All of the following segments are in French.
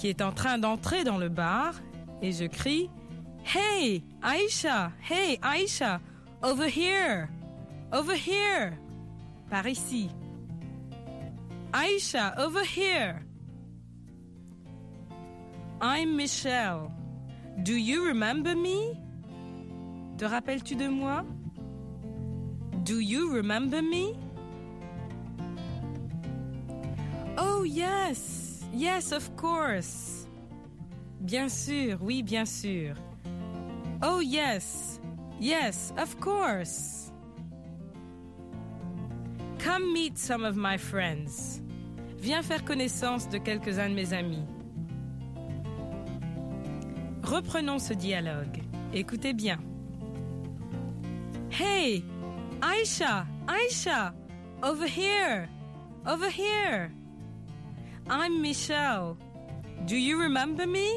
qui est en train d'entrer dans le bar et je crie « Hey, Aïcha! Hey, Aïcha! Over here! Over here! » Par ici. « Aïcha, over here! » I'm Michelle. Do you remember me? Te rappelles-tu de moi? Do you remember me? Oh yes, yes of course. Bien sûr, oui bien sûr. Oh yes, yes of course. Come meet some of my friends. Viens faire connaissance de quelques-uns de mes amis. Reprenons ce dialogue. Écoutez bien. Hey, Aïcha, Aïcha, over here, over here. I'm Michelle. Do you remember me?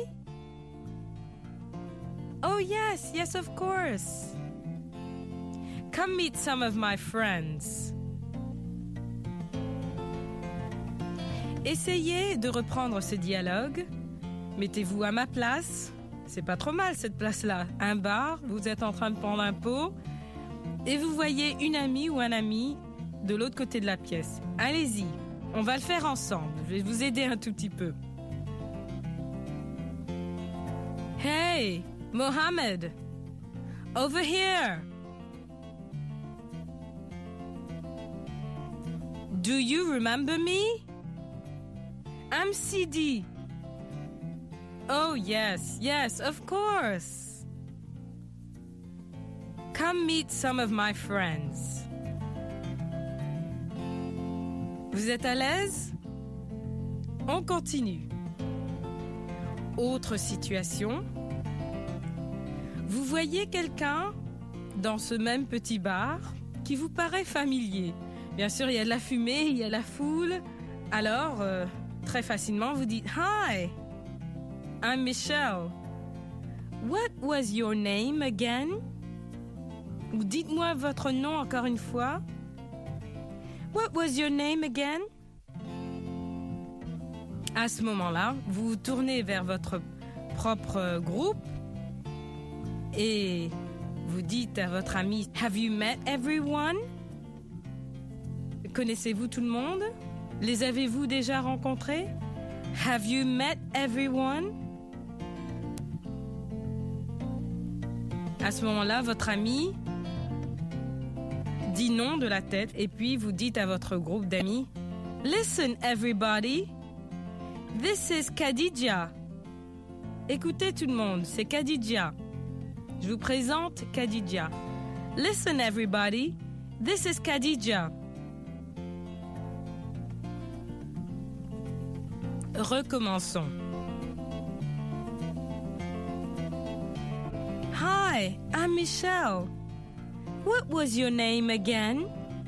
Oh yes, yes of course. Come meet some of my friends. Essayez de reprendre ce dialogue. Mettez-vous à ma place. C'est pas trop mal cette place-là. Un bar, vous êtes en train de prendre un pot et vous voyez une amie ou un ami de l'autre côté de la pièce. Allez-y, on va le faire ensemble. Je vais vous aider un tout petit peu. Hey, Mohammed, over here. Do you remember me? I'm Sidi. Oh yes, yes, of course. Come meet some of my friends. Vous êtes à l'aise? On continue. Autre situation. Vous voyez quelqu'un dans ce même petit bar qui vous paraît familier. Bien sûr, il y a de la fumée, il y a la foule. Alors, très facilement, vous dites « Hi, I'm Michelle. What was your name again? » Ou dites-moi votre nom encore une fois. What was your name again? À ce moment-là, vous vous tournez vers votre propre groupe et vous dites à votre ami « Have you met everyone? » Connaissez-vous tout le monde? Les avez-vous déjà rencontrés? Have you met everyone? À ce moment-là, votre ami dit non de la tête et puis vous dites à votre groupe d'amis « Listen everybody, this is Khadija. » Écoutez tout le monde, c'est Khadija. Je vous présente Khadija. « Listen everybody, this is Khadija. » Recommençons. Hi, I'm Michelle. What was your name again?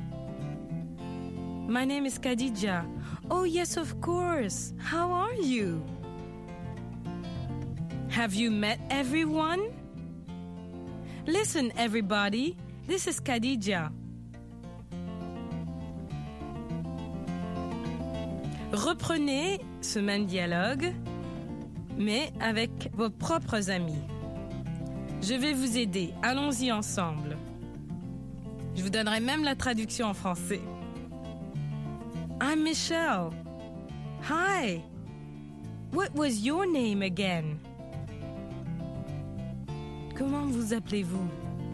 My name is Khadija. Oh yes, of course. How are you? Have you met everyone? Listen everybody, this is Khadija. Reprenez ce même dialogue, mais avec vos propres amis. Je vais vous aider. Allons-y ensemble. Je vous donnerai même la traduction en français. I'm Michelle. Hi. What was your name again? Comment vous appelez-vous?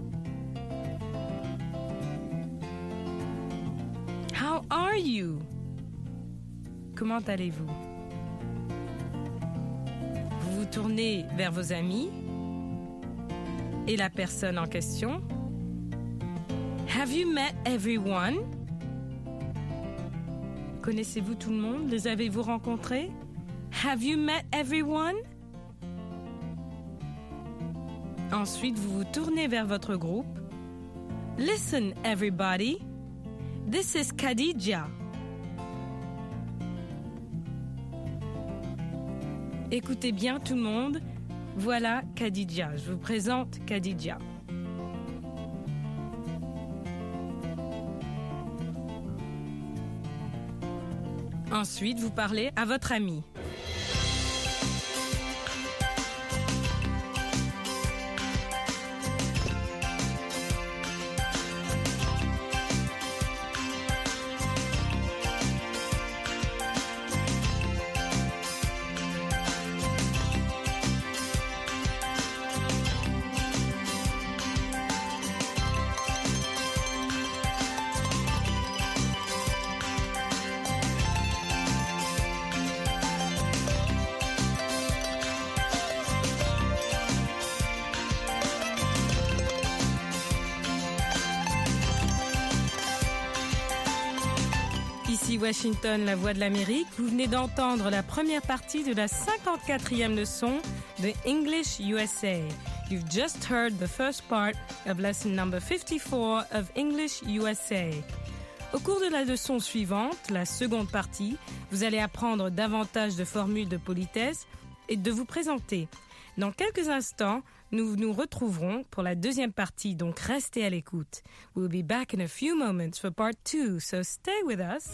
How are you? Comment allez-vous? Vous vous tournez vers vos amis et la personne en question. Have you met everyone? Connaissez-vous tout le monde? Les avez-vous rencontrés? Have you met everyone? Ensuite, vous vous tournez vers votre groupe. Listen everybody, this is Khadija. Écoutez bien tout le monde, voilà Khadija. Je vous présente Khadija. Ensuite, vous parlez à votre ami. Ici Washington, la voix de l'Amérique. Vous venez d'entendre la première partie de la 54e leçon de English USA. You've just heard the first part of lesson number 54 of English USA. Au cours de la leçon suivante, la seconde partie, vous allez apprendre davantage de formules de politesse et de vous présenter. Dans quelques instants, nous nous retrouverons pour la deuxième partie, donc restez à l'écoute. We'll be back in a few moments for part 2, so stay with us.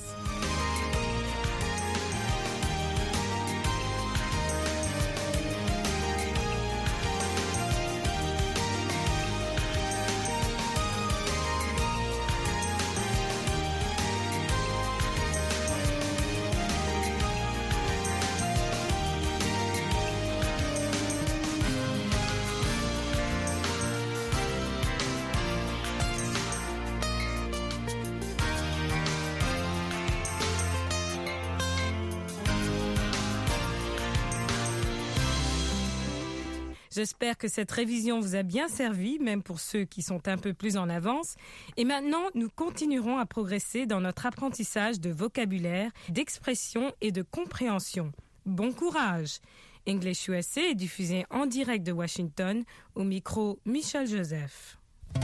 J'espère que cette révision vous a bien servi, même pour ceux qui sont un peu plus en avance. Et maintenant, nous continuerons à progresser dans notre apprentissage de vocabulaire, d'expression et de compréhension. Bon courage! English USA est diffusé en direct de Washington, au micro Michel Joseph.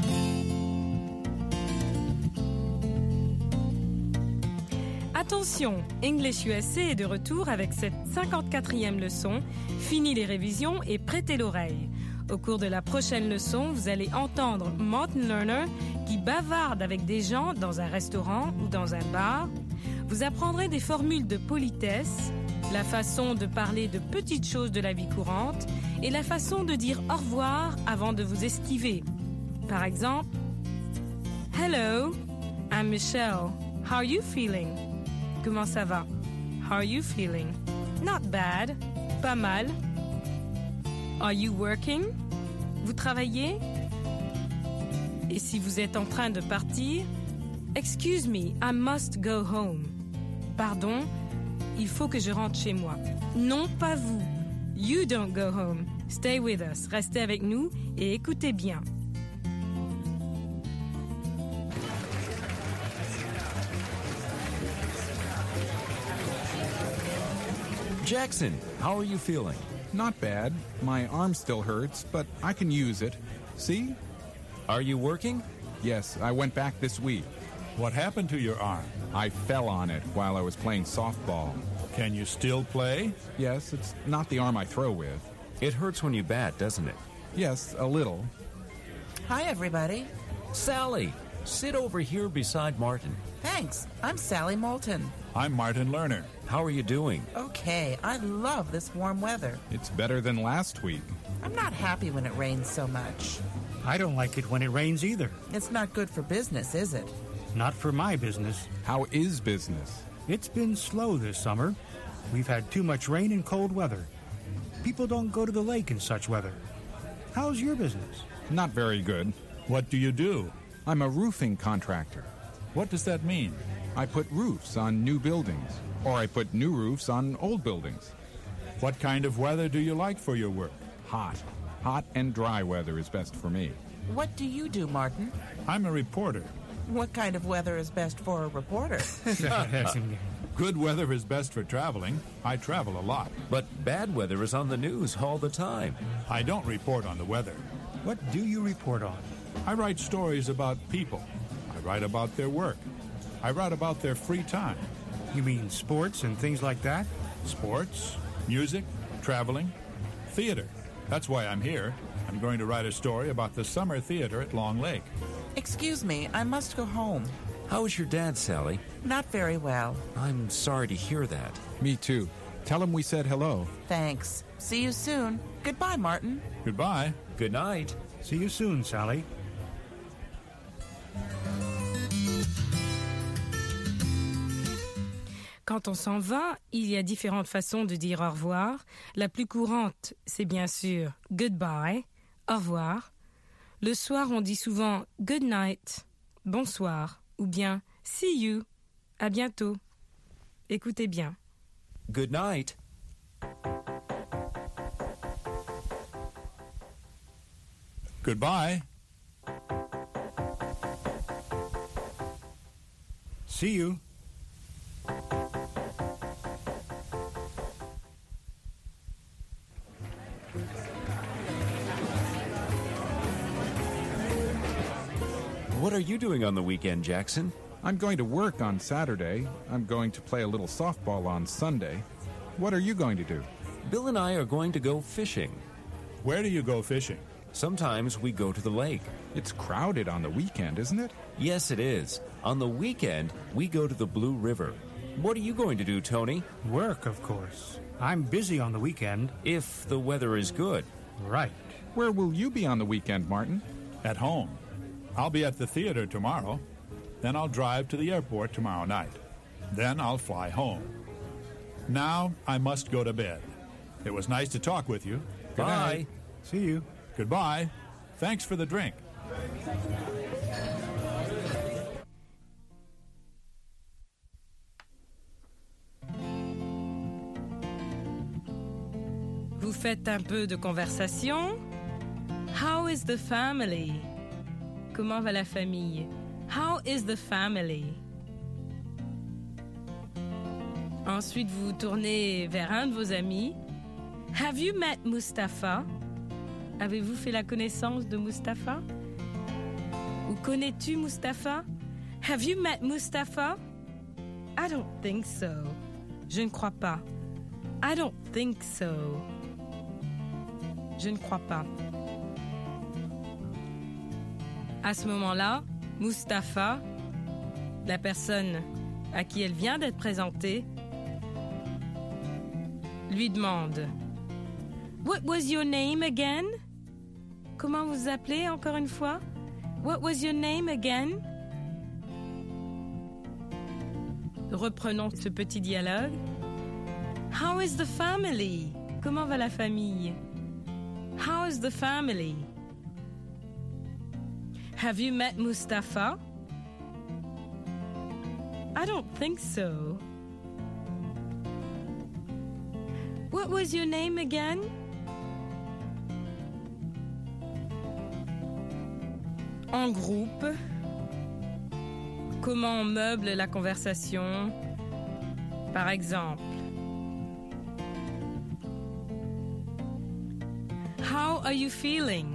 Attention, English USA est de retour avec cette 54e leçon. Fini les révisions et prêtez l'oreille. Au cours de la prochaine leçon, vous allez entendre Martin Lerner qui bavarde avec des gens dans un restaurant ou dans un bar. Vous apprendrez des formules de politesse, la façon de parler de petites choses de la vie courante et la façon de dire au revoir avant de vous esquiver. Par exemple, Hello, I'm Michelle. How are you feeling? Comment ça va? How are you feeling? Not bad. Pas mal. Are you working? Vous travaillez? Et si vous êtes en train de partir? Excuse me, I must go home. Pardon, il faut que je rentre chez moi. Non, pas vous. You don't go home. Stay with us. Restez avec nous et écoutez bien. Jackson, how are you feeling? Not bad. My arm still hurts, but I can use it. See? Are you working? Yes, I went back this week. What happened to your arm? I fell on it while I was playing softball. Can you still play? Yes, it's not the arm I throw with. It hurts when you bat, doesn't it? Yes, a little. Hi, everybody. Sally, sit over here beside Martin. Thanks. I'm Sally Moulton. I'm Martin Lerner. How are you doing? Okay, I love this warm weather. It's better than last week. I'm not happy when it rains so much. I don't like it when it rains either. It's not good for business, is it? Not for my business. How is business? It's been slow this summer. We've had too much rain and cold weather. People don't go to the lake in such weather. How's your business? Not very good. What do you do? I'm a roofing contractor. What does that mean? I put roofs on new buildings, or I put new roofs on old buildings. What kind of weather do you like for your work? Hot. Hot and dry weather is best for me. What do you do, Martin? I'm a reporter. What kind of weather is best for a reporter? Good weather is best for traveling. I travel a lot. But bad weather is on the news all the time. I don't report on the weather. What do you report on? I write stories about people. I write about their work. I write about their free time. You mean sports and things like that? Sports, music, traveling, theater. That's why I'm here. I'm going to write a story about the summer theater at Long Lake. Excuse me, I must go home. How is your dad, Sally? Not very well. I'm sorry to hear that. Me too. Tell him we said hello. Thanks. See you soon. Goodbye, Martin. Goodbye. Good night. See you soon, Sally. Quand on s'en va, il y a différentes façons de dire au revoir. La plus courante, c'est bien sûr goodbye, au revoir. Le soir, on dit souvent good night, bonsoir, ou bien see you, à bientôt. Écoutez bien. Good night. Goodbye. See you. What are you doing on the weekend, Jackson? I'm going to work on Saturday. I'm going to play a little softball on Sunday. What are you going to do? Bill and I are going to go fishing. Where do you go fishing? Sometimes we go to the lake. It's crowded on the weekend, isn't it? Yes, it is. On the weekend, we go to the Blue River. What are you going to do, Tony? Work, of course. I'm busy on the weekend. If the weather is good. Right. Where will you be on the weekend, Martin? At home. I'll be at the theater tomorrow. Then I'll drive to the airport tomorrow night. Then I'll fly home. Now I must go to bed. It was nice to talk with you. Good Bye. night. See you. Goodbye. Thanks for the drink. Vous faites un peu de conversation. How is the family? Comment va la famille? How is the family? Ensuite, vous vous tournez vers un de vos amis. Have you met Mustafa? Avez-vous fait la connaissance de Mustafa? Ou connais-tu Mustafa? Have you met Mustafa? I don't think so. Je ne crois pas. I don't think so. Je ne crois pas. À ce moment-là, Mustafa, la personne à qui elle vient d'être présentée, lui demande « What was your name again? » Comment vous vous appelez encore une fois? What was your name again? Reprenons ce petit dialogue. How is the family? Comment va la famille? How is the family? Have you met Mustafa? I don't think so. What was your name again? En groupe, comment on meuble la conversation? Par exemple, How are you feeling?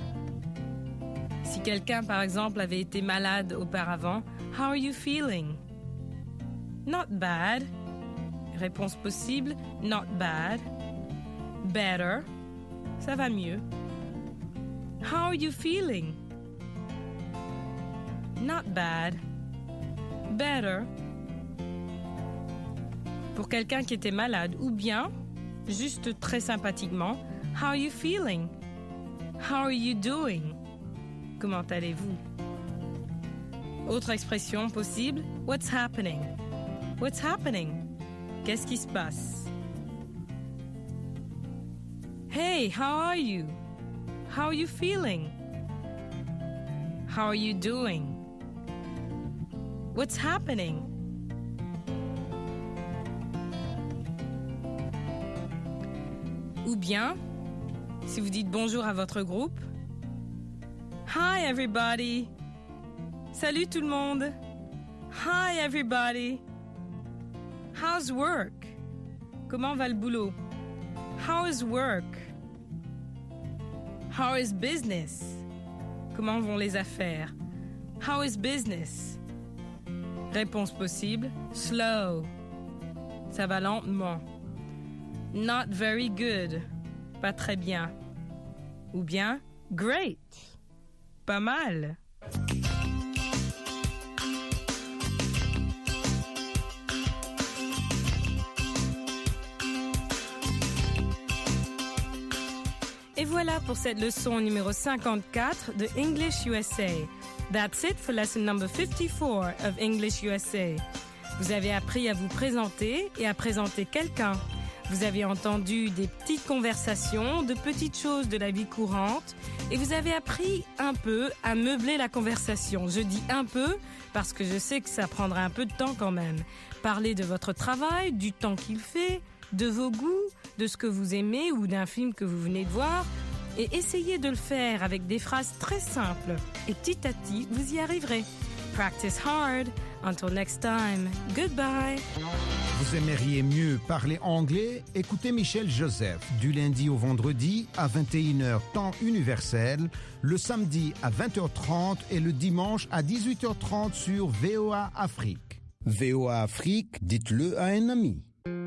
Si quelqu'un, par exemple, avait été malade auparavant, How are you feeling? Not bad. Réponse possible, not bad. Better. Ça va mieux. How are you feeling? Not bad. Better. Pour quelqu'un qui était malade, ou bien, juste très sympathiquement, How are you feeling? How are you doing? Comment allez-vous? Autre expression possible, What's happening? What's happening? Qu'est-ce qui se passe? Hey, how are you? How are you feeling? How are you doing? What's happening? Ou bien, si vous dites bonjour à votre groupe, Hi everybody. Salut tout le monde. Hi everybody. How's work? Comment va le boulot? How is work? How is business? Comment vont les affaires? How is business? Réponse possible, slow. Ça va lentement. Not very good. Pas très bien. Ou bien, great. Pas mal. Et voilà pour cette leçon numéro 54 de English USA. That's it for lesson number 54 of English USA. Vous avez appris à vous présenter et à présenter quelqu'un. Vous avez entendu des petites conversations, de petites choses de la vie courante et vous avez appris un peu à meubler la conversation. Je dis un peu parce que je sais que ça prendra un peu de temps quand même. Parler de votre travail, du temps qu'il fait, de vos goûts, de ce que vous aimez ou d'un film que vous venez de voir et essayez de le faire avec des phrases très simples et petit à petit, vous y arriverez. Practice hard Until next time, goodbye. Vous aimeriez mieux parler anglais? Écoutez Michel Joseph du lundi au vendredi à 21h temps universel, le samedi à 20h30 et le dimanche à 18h30 sur VOA Afrique. VOA Afrique, dites-le à un ami.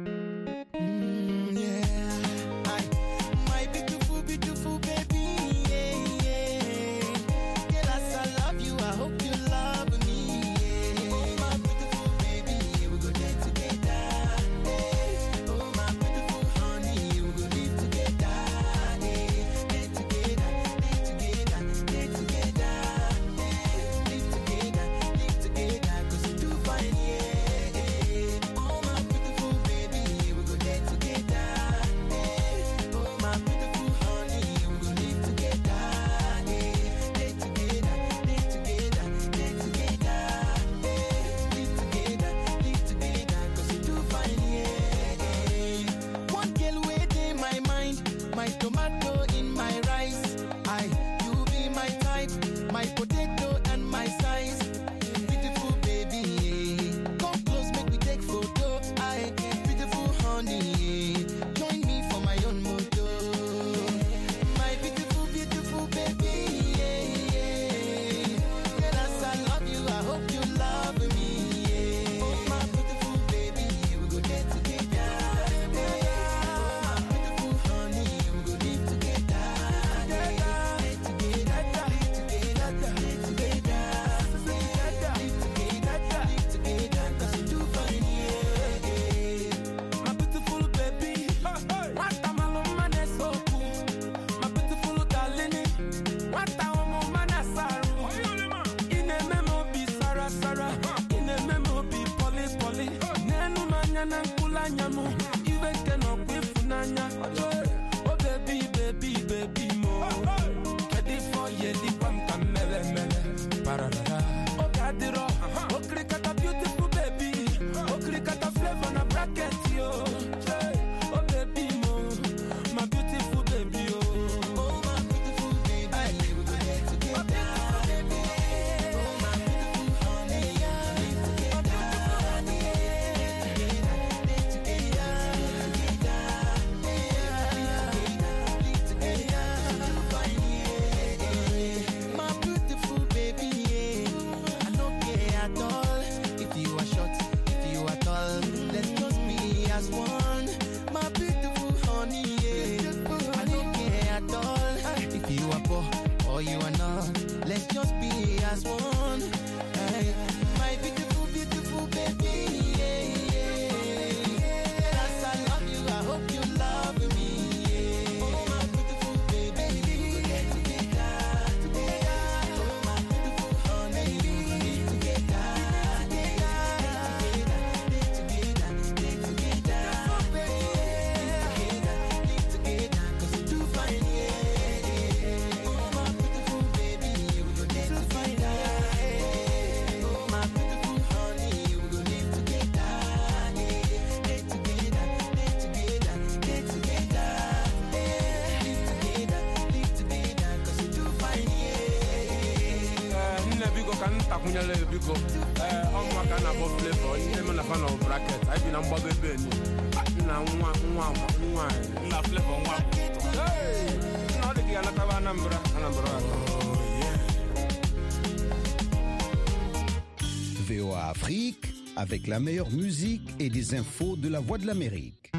VOA Afrique, avec la meilleure musique et des infos de la Voix de l'Amérique.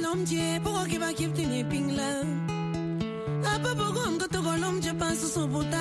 Apa pokok kau tu kolom je pas susu